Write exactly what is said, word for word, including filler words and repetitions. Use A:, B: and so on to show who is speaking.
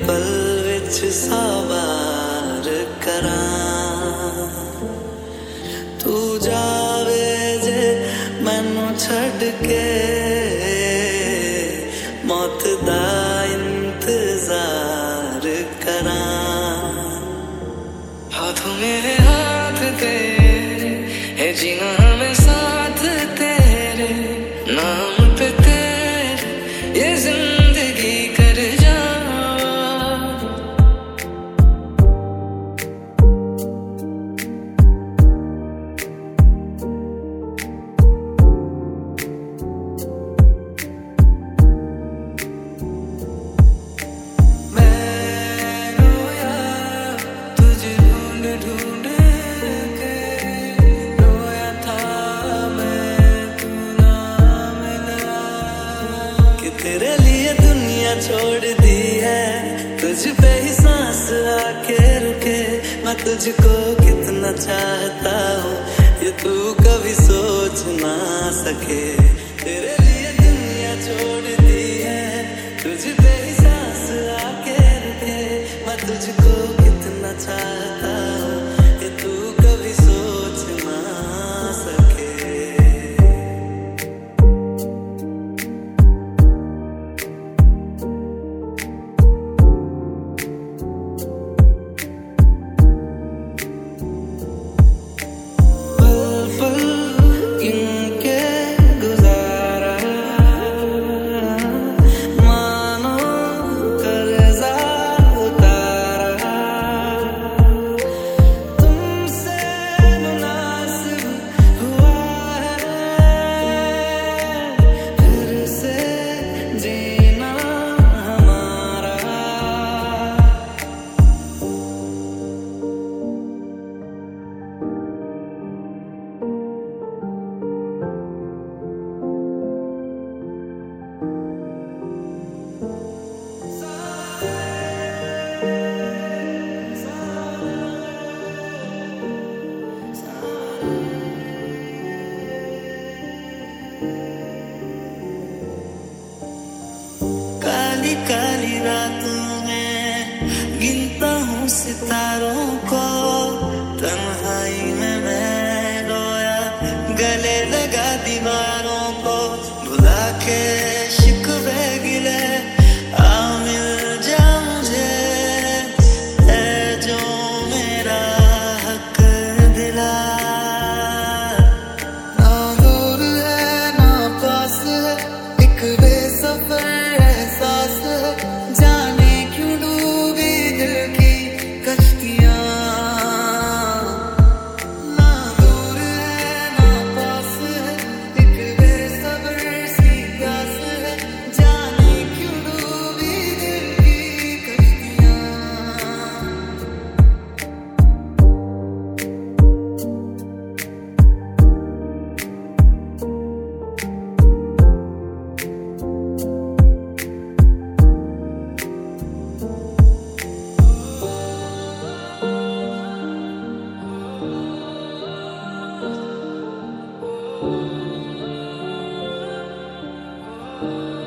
A: पल विच सौ बार करां तू जावे जे मैनू छड़ के मौत दा इंतजार करां।
B: हाथों मेरे हाथ तेरे है जीना हमें साथ तेरे नाम पे तेरे ये जिंदगी कर जा।
A: तेरे लिए दुनिया छोड़ दी है तुझ पे ही सांस आके रुके मैं तुझको कितना चाहता हूँ ये तू कभी सोच ना सके। तेरे लिए दुनिया छोड़ दी है तुझ पे ही सांस आके रुके मैं तुझको कितना चाहता हूँ ये तू कभी सोच ना सके। काली काली रातों में गिनता हूँ सितारों को तन्हाई में मैं रोया गले लगा दीवारों को भुला के शिकवे गिले आ मिल जा मुझे है जो मेरा हक दिला। ना दूर है ना पास है एक बेसफर जाने क्यों डूबी दिल की कश्तियां। ना दूर है ना पास है एक बेसब्र सी प्यास है जाने क्यों डूबी दिल की कश्तियां।
B: Oh